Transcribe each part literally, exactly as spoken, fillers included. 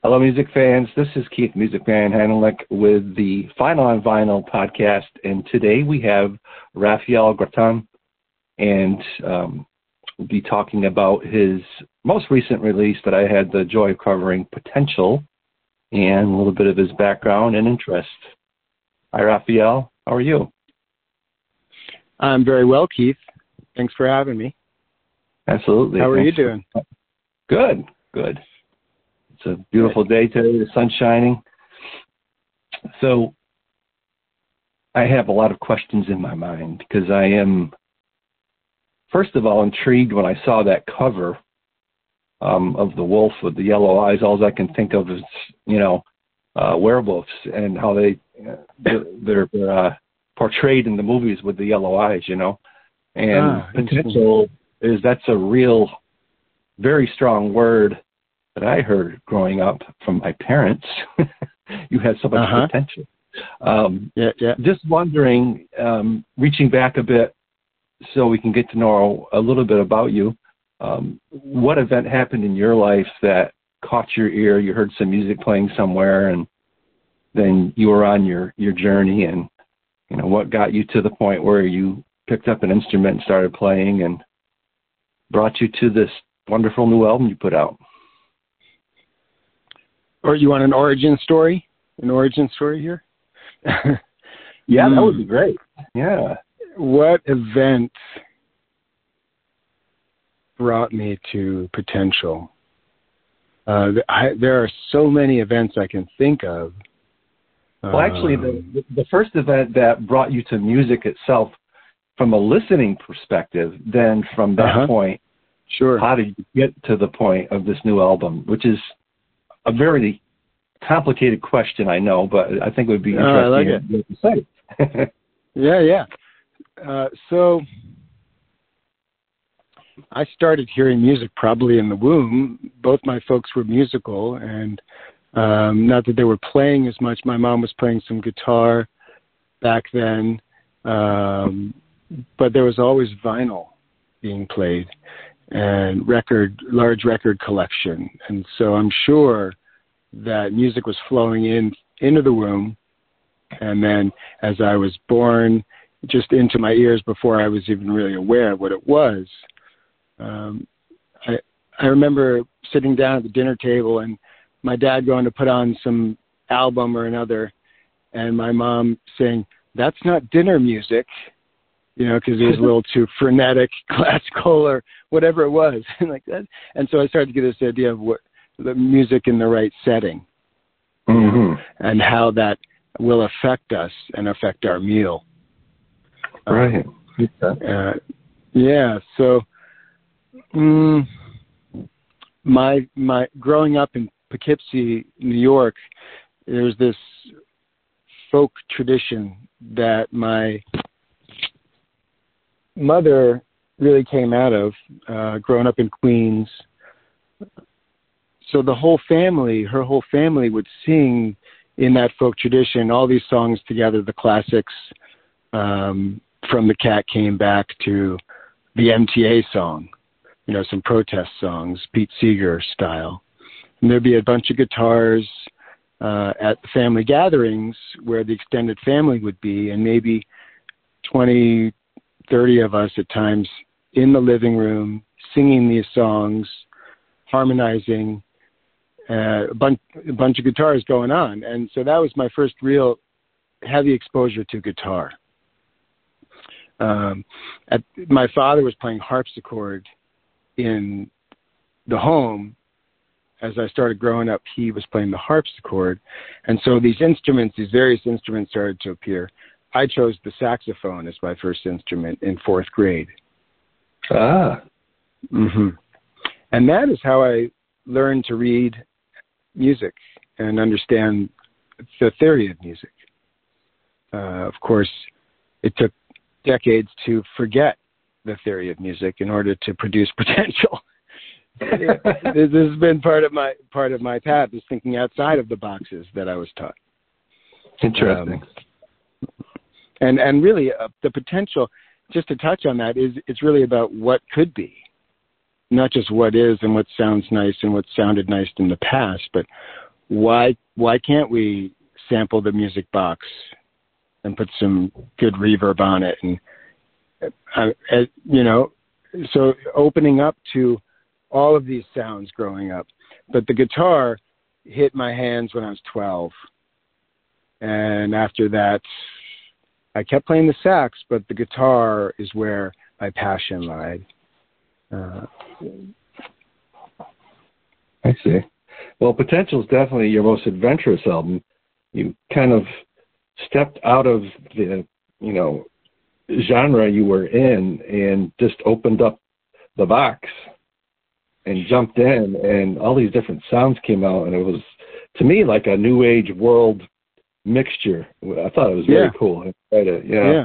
Hello, music fans. This is Keith Music Van Hanelick with the Final on Vinyl podcast, and today we have Raphael Graton, and um, we'll be talking about his most recent release that I had the joy of covering, Potential, and a little bit of his background and interest. Hi, Raphael. How are you? I'm very well, Keith. Thanks for having me. Absolutely. How are Thanks you doing? For... Good, good. It's a beautiful day today. The sun's shining. So I have a lot of questions in my mind because I am, first of all, intrigued when I saw that cover um, of the wolf with the yellow eyes. All I can think of is, you know, uh, werewolves and how they, uh, they're, they're uh, portrayed in the movies with the yellow eyes, you know. And ah, potential is, that's a real, very strong word that I heard growing up from my parents. You had so much uh-huh. potential. Um, yeah, yeah. Just wondering, um, reaching back a bit so we can get to know a little bit about you, um, what event happened in your life that caught your ear? You heard some music playing somewhere, and then you were on your, your journey, and you know what got you to the point where you picked up an instrument and started playing and brought you to this wonderful new album you put out. Or you want an origin story? An origin story here? Yeah, that would be great. Yeah. What event brought me to Potential? Uh, I, there are so many events I can think of. Well, actually, the, the first event that brought you to music itself from a listening perspective, then from that uh-huh. point, sure. how did you get to the point of this new album, which is a very complicated question, I know, but I think it would be interesting uh, I like it. to say. yeah, yeah. Uh, so I started hearing music probably in the womb. Both my folks were musical, and um, not that they were playing as much. My mom was playing some guitar back then, um, but there was always vinyl being played and record, large record collection. And so I'm sure that music was flowing in into the womb, and then as I was born, just into my ears before I was even really aware of what it was. Um, I I remember sitting down at the dinner table and my dad going to put on some album or another, and my mom saying, "That's not dinner music," you know, because it was a little too frenetic, classical, or whatever it was, like that. And so I started to get this idea of what the music in the right setting, mm-hmm. and how that will affect us and affect our meal. Right. Um, uh, yeah. So, um, my my growing up in Poughkeepsie, New York, there's this folk tradition that my mother really came out of, uh, growing up in Queens. So the whole family, her whole family would sing in that folk tradition, all these songs together, the classics, um, from The Cat Came Back to the M T A song, you know, some protest songs, Pete Seeger style. And there'd be a bunch of guitars uh, at the family gatherings where the extended family would be, and maybe twenty, thirty of us at times in the living room singing these songs, harmonizing, uh, a, bunch, a bunch of guitars going on. And so that was my first real heavy exposure to guitar. Um, at, my father was playing harpsichord in the home. As I started growing up, he was playing the harpsichord. And so these instruments, these various instruments started to appear. I chose the saxophone as my first instrument in fourth grade. Ah. Mm-hmm. And that is how I learned to read music and understand the theory of music. Uh, of course, it took decades to forget the theory of music in order to produce Potential. This has been part of my part of my path, is thinking outside of the boxes that I was taught. Interesting. Um, and and really, uh, the potential, just to touch on that, is it's really about what could be, not just what is and what sounds nice and what sounded nice in the past, but why why can't we sample the music box and put some good reverb on it? And uh, uh, you know, so opening up to all of these sounds growing up. But the guitar hit my hands when I was twelve, and after that, I kept playing the sax, but the guitar is where my passion lied. Uh, I see. Well, Potential is definitely your most adventurous album. You kind of stepped out of the, you know, genre you were in and just opened up the box and jumped in, and all these different sounds came out, and it was, to me, like a new age world mixture. I thought it was very yeah. cool. Yeah. yeah.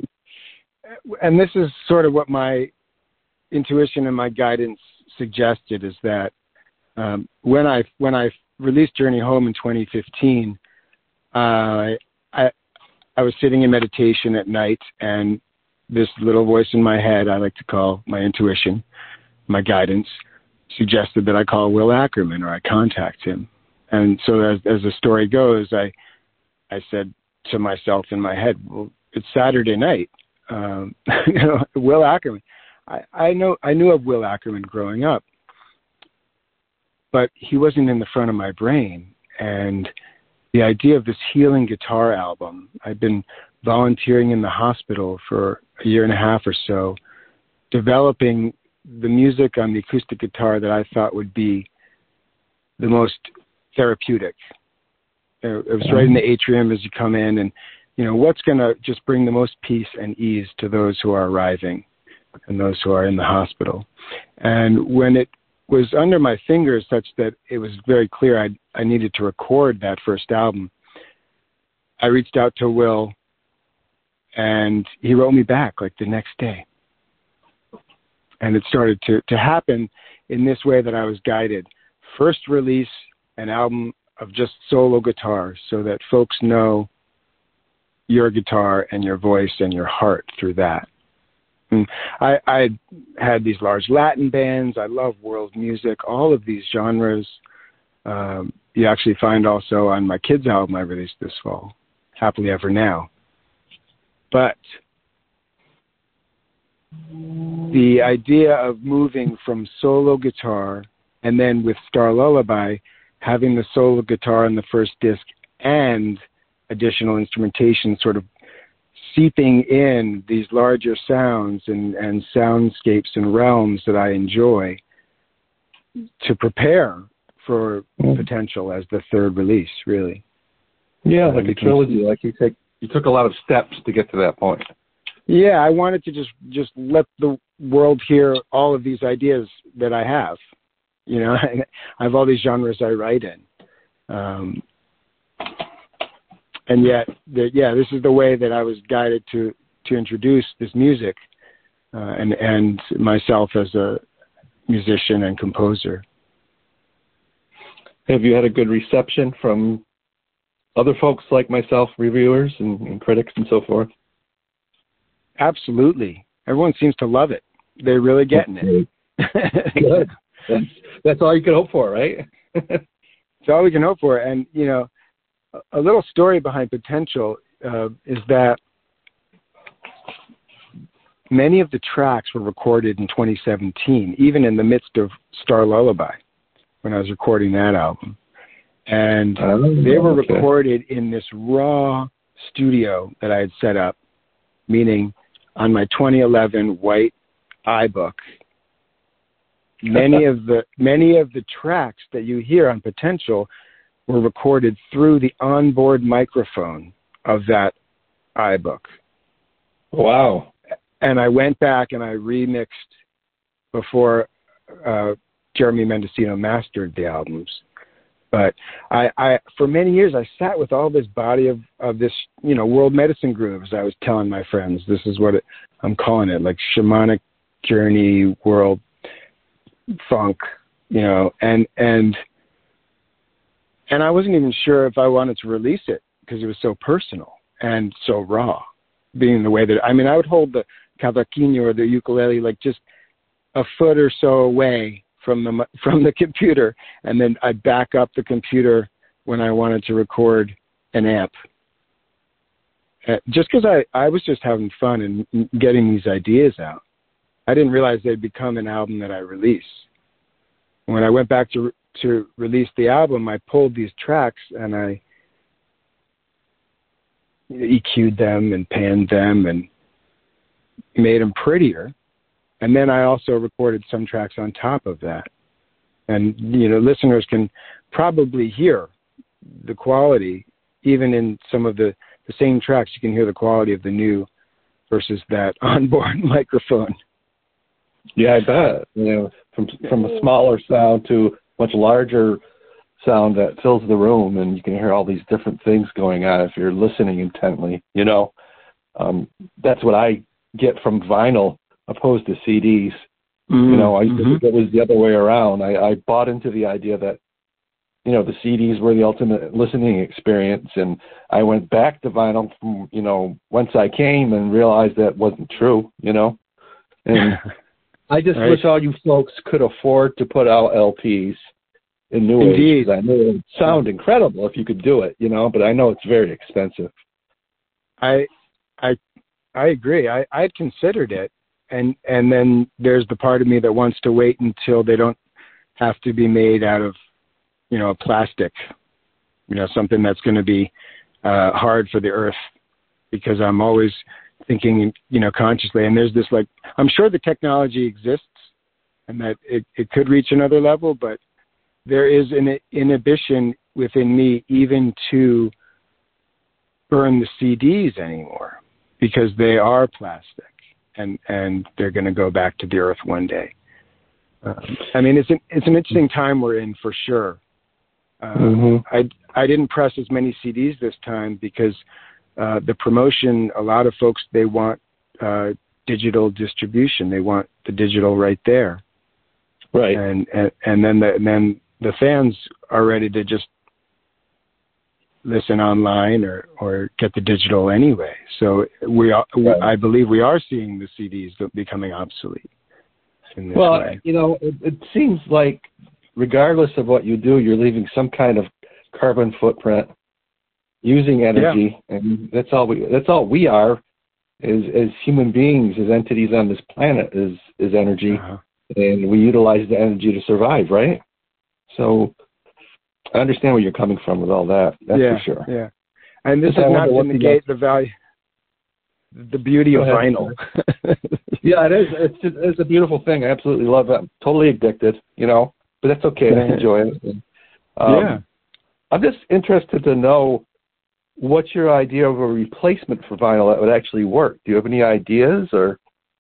And this is sort of what my intuition and my guidance suggested, is that um, when I when I released Journey Home in twenty fifteen, uh, I I was sitting in meditation at night, and this little voice in my head, I like to call my intuition, my guidance, suggested that I call Will Ackerman, or I contact him. And so as, as the story goes, I I said to myself in my head, well, it's Saturday night. Um, you know, Will Ackerman. I, I know I knew of Will Ackerman growing up, but he wasn't in the front of my brain. And the idea of this healing guitar album, I'd been volunteering in the hospital for a year and a half or so, developing the music on the acoustic guitar that I thought would be the most therapeutic. It was right in the atrium as you come in, and, you know, what's going to just bring the most peace and ease to those who are arriving and those who are in the hospital. And when it was under my fingers such that it was very clear I, I needed to record that first album, I reached out to Will, and he wrote me back like the next day. And it started to, to happen in this way that I was guided. First release an album of just solo guitar so that folks know your guitar and your voice and your heart through that. And I, I had these large Latin bands. I love world music, all of these genres. Um, you actually find also on my kids' album I released this fall, Happily Ever Now. But the idea of moving from solo guitar, and then with Star Lullaby, having the solo guitar on the first disc and additional instrumentation sort of seeping in these larger sounds and, and soundscapes and realms that I enjoy, to prepare for mm. Potential as the third release, really. Yeah, like a trilogy. Like you take, you took a lot of steps to get to that point. Yeah, I wanted to just, just let the world hear all of these ideas that I have. You know, I have all these genres I write in. Um, and yet, the, yeah, this is the way that I was guided to, to introduce this music uh, and, and myself as a musician and composer. Have you had a good reception from other folks like myself, reviewers and, and critics and so forth? Absolutely. Everyone seems to love it. They're really getting it. Good. That's, that's all you can hope for, right? It's all we can hope for. And, you know, a little story behind Potential uh, is that many of the tracks were recorded in twenty seventeen, even in the midst of Star Lullaby, when I was recording that album. And oh, they were okay. recorded in this raw studio that I had set up, meaning on my twenty eleven white iBook. Many of the many of the tracks that you hear on Potential were recorded through the onboard microphone of that iBook. Wow. And I went back and I remixed before uh, Jeremy Mendocino mastered the albums. But I, I, for many years, I sat with all this body of, of this, you know, world medicine grooves. I was telling my friends, this is what it, I'm calling it, like shamanic journey, world funk, you know, and, and, and I wasn't even sure if I wanted to release it because it was so personal and so raw, being the way that, I mean, I would hold the cavaquinho or the ukulele like just a foot or so away from the from the computer, and then I'd back up the computer when I wanted to record an amp. Uh, just because I, I was just having fun and getting these ideas out. I didn't realize they'd become an album that I release. When I went back to to release the album, I pulled these tracks and I E Q'd them and panned them and made them prettier. And then I also recorded some tracks on top of that. And, you know, listeners can probably hear the quality, even in some of the, the same tracks, you can hear the quality of the new versus that onboard microphone. Yeah, I bet. You know, from from a smaller sound to much larger sound that fills the room, and you can hear all these different things going on if you're listening intently. You know, um, that's what I get from vinyl opposed to C Ds. Mm-hmm. You know, I mm-hmm. it was the other way around. I, I bought into the idea that, you know, the C Ds were the ultimate listening experience, and I went back to vinyl from, you know, whence I came and realized that wasn't true, you know. And I just right. wish all you folks could afford to put out L Ps in New Indeed. Age. I know it would sound incredible if you could do it, you know, but I know it's very expensive. I I I agree. I I'd considered it, and and then there's the part of me that wants to wait until they don't have to be made out of, you know, plastic, you know, something that's going to be uh, hard for the earth, because I'm always thinking, you know, consciously. And there's this, like, I'm sure the technology exists and that it, it could reach another level, but there is an inhibition within me even to burn the C Ds anymore, because they are plastic and, and they're going to go back to the earth one day. Um, I mean, it's an, it's an interesting time we're in for sure. Um, mm-hmm. I, I didn't press as many C Ds this time because uh, the promotion, a lot of folks, they want uh, digital distribution. They want the digital right there. Right. And, and, and then the, and then the fans are ready to just listen online or, or get the digital anyway. So we are, right. I believe we are seeing the C Ds becoming obsolete in this well, way. You know, it, it seems like regardless of what you do, you're leaving some kind of carbon footprint using energy. Yeah. And that's all we, that's all we are is, as human beings, as entities on this planet is, is energy. Uh-huh. And we utilize the energy to survive, right? So I understand where you're coming from with all that. That's yeah, for sure. Yeah. And this is not to negate the value, the beauty of vinyl. Yeah, it is. It's, it's a beautiful thing. I absolutely love it. I'm totally addicted, you know, but that's okay. I enjoy it. And, um, yeah. I'm just interested to know what's your idea of a replacement for vinyl that would actually work. Do you have any ideas or?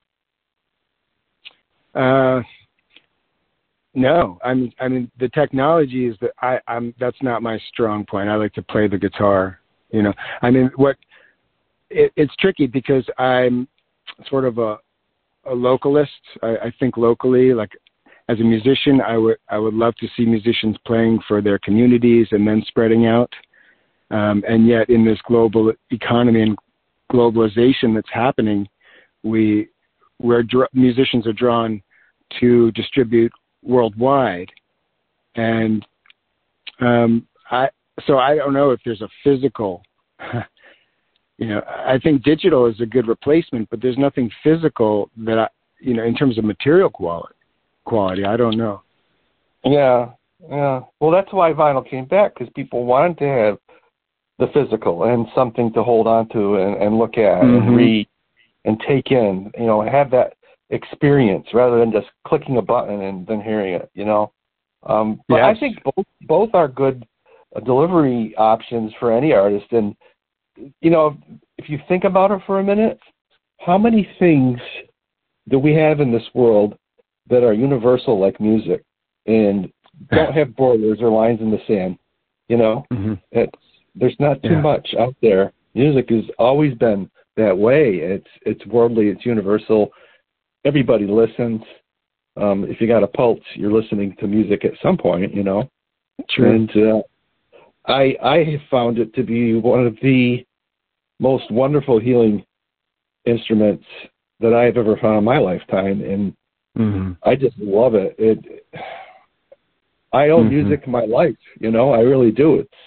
Uh, no, I mean, I mean, the technology is that I, I'm, that's not my strong point. I like to play the guitar, you know, I mean, what it, it's tricky because I'm sort of a, a localist. I, I think locally, like as a musician, I would, I would love to see musicians playing for their communities and then spreading out. Um, and yet in this global economy and globalization that's happening, we, where dr- musicians are drawn to distribute worldwide. And um, I, so I don't know if there's a physical, you know, I think digital is a good replacement, but there's nothing physical that I, you know, in terms of material quality, quality, I don't know. Yeah, yeah. Well, that's why vinyl came back, because people wanted to have the physical and something to hold on to and, and look at mm-hmm. and read and take in, you know, have that experience rather than just clicking a button and then hearing it, you know. Um, but yes. I think both both are good uh, delivery options for any artist. And, you know, if you think about it for a minute, how many things do we have in this world that are universal like music and don't have borders or lines in the sand, you know? Mm-hmm. It's, there's not too yeah. much out there. Music has always been that way. It's it's worldly, it's universal. Everybody listens. Um, if you got a pulse, you're listening to music at some point, you know. True. And uh, I I have found it to be one of the most wonderful healing instruments that I've ever found in my lifetime, and mm-hmm. I just love it. It I owe mm-hmm. music my life, you know. I really do. It's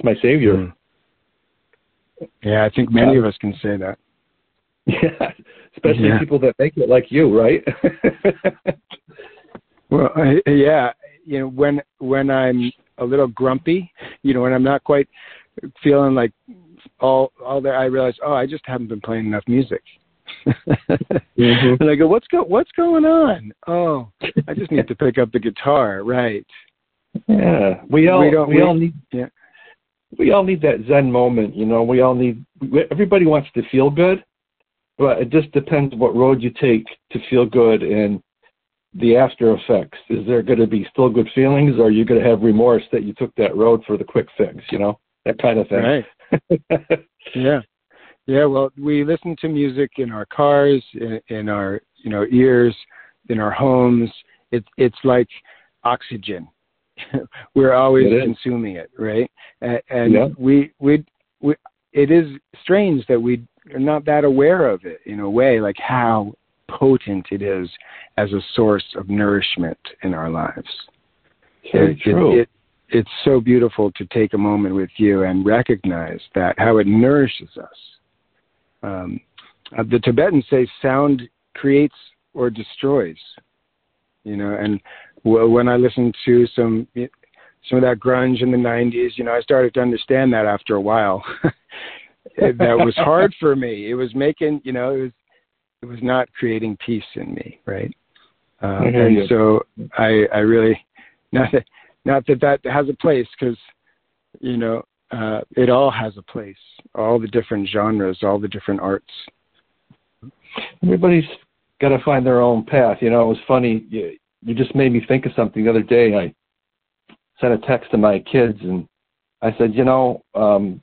my savior. Mm. Yeah, I think many of us can say that. Yeah, especially yeah. people that make it like you, right? Well, I, yeah, you know, when when I'm a little grumpy, you know, when I'm not quite feeling like all all that, I realize, oh, I just haven't been playing enough music. mm-hmm. And I go, what's go what's going on? Oh, I just need to pick up the guitar, right? Yeah, we all we, don't, we, we all need yeah. we all need that Zen moment, you know. We all need. Everybody wants to feel good, but it just depends what road you take to feel good and the after effects. Is there going to be still good feelings, or are you going to have remorse that you took that road for the quick fix? You know, that kind of thing. Right. yeah. Yeah. Well, we listen to music in our cars, in, in our you know ears, in our homes. It's it's like oxygen. We're always it consuming it, right? And, and yeah. we, we we it is strange that we are not that aware of it in a way, like how potent it is as a source of nourishment in our lives. Very it, true. It, it, it's so beautiful to take a moment with you and recognize that, how it nourishes us. Um, uh, the Tibetans say sound creates or destroys, you know, and w- when I listened to some some of that grunge in the nineties, you know, I started to understand that after a while. it, that was hard for me. It was making, you know, it was it was not creating peace in me, right? Uh, and you. so I, I really, not that, not that that has a place, because, you know, uh, it all has a place, all the different genres, all the different arts. Everybody's got to find their own path. You know, it was funny. You, you just made me think of something the other day. I sent a text to my kids, and I said, you know, um,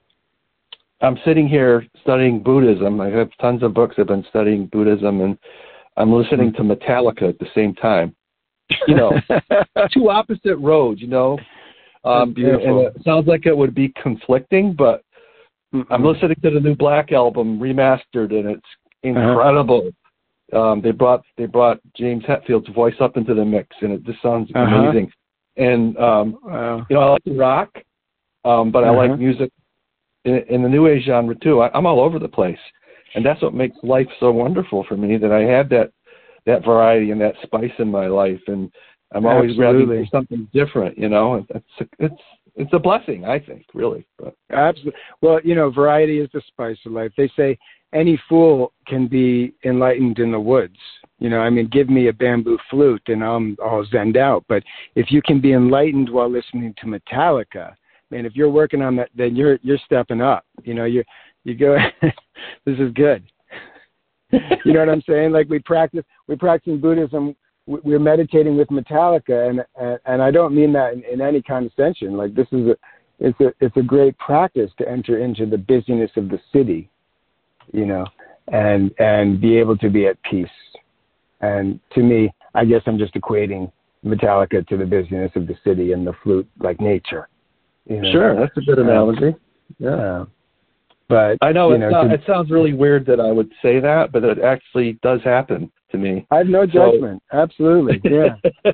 I'm sitting here studying Buddhism. I have tons of books. I've been studying Buddhism, and I'm listening to Metallica at the same time. You know, two opposite roads, you know. Um, beautiful. And it sounds like it would be conflicting, but Mm-mm. I'm listening to the new Black album, remastered, and it's incredible. Uh-huh. Um, they brought they brought James Hetfield's voice up into the mix, and it just sounds uh-huh. amazing. And um, wow. you know, I like to rock, um, but uh-huh. I like music in, in the new age genre too. I, I'm all over the place, and that's what makes life so wonderful for me. That I have that that variety and that spice in my life, and I'm always Absolutely. ready for something different. You know, it's a, it's it's a blessing, I think, really. But. Absolutely. Well, you know, variety is the spice of life. They say any fool can be enlightened in the woods. You know, I mean, give me a bamboo flute and I'm all zenned out. But if you can be enlightened while listening to Metallica, man, if you're working on that, then you're you're stepping up. You know, you you go, this is good. You know what I'm saying? Like we practice, we practice Buddhism. We're meditating with Metallica, and and, and I don't mean that in, in any condescension. Like this is a, it's a it's a great practice to enter into the busyness of the city, you know, and and be able to be at peace. And to me, I guess I'm just equating Metallica to the busyness of the city and the flute like nature. You know? Sure, that's a good analogy. Yeah. Uh, But I know, you it's know not, to, it sounds really weird that I would say that, but it actually does happen to me. I have no judgment. So, absolutely, yeah.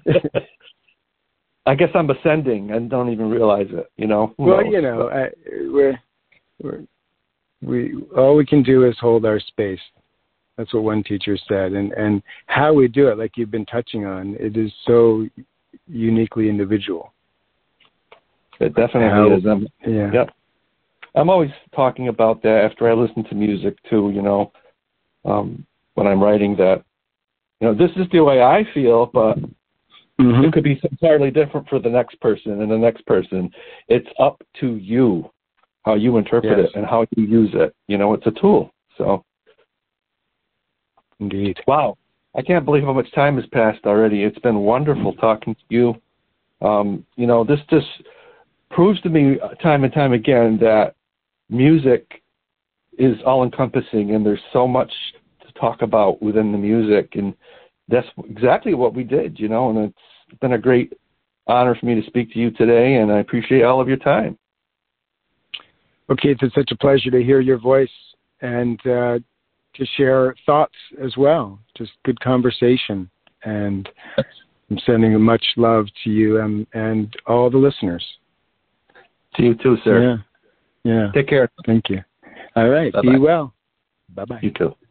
I guess I'm ascending and don't even realize it. You know. Who well, knows? you know, I, we're, we're, we all we can do is hold our space. That's what one teacher said, and and how we do it, like you've been touching on, it is so uniquely individual. It definitely how, is. I'm, yeah. Yep. I'm always talking about that after I listen to music too, you know, um, when I'm writing that, you know, this is the way I feel, but mm-hmm. it could be entirely different for the next person and the next person. It's up to you, how you interpret yes. it and how you use it. You know, it's a tool. So. Indeed. Wow. I can't believe how much time has passed already. It's been wonderful talking to you. Um, you know, this just proves to me time and time again that music is all-encompassing, and there's so much to talk about within the music, and that's exactly what we did, you know, and it's been a great honor for me to speak to you today, and I appreciate all of your time. Okay, it's such a pleasure to hear your voice and uh, to share thoughts as well. Just good conversation, and I'm sending much love to you and, and all the listeners. To you too, sir. Yeah. Yeah. Take care. Thank you. All right. Bye-bye. Be well. Bye-bye. You too.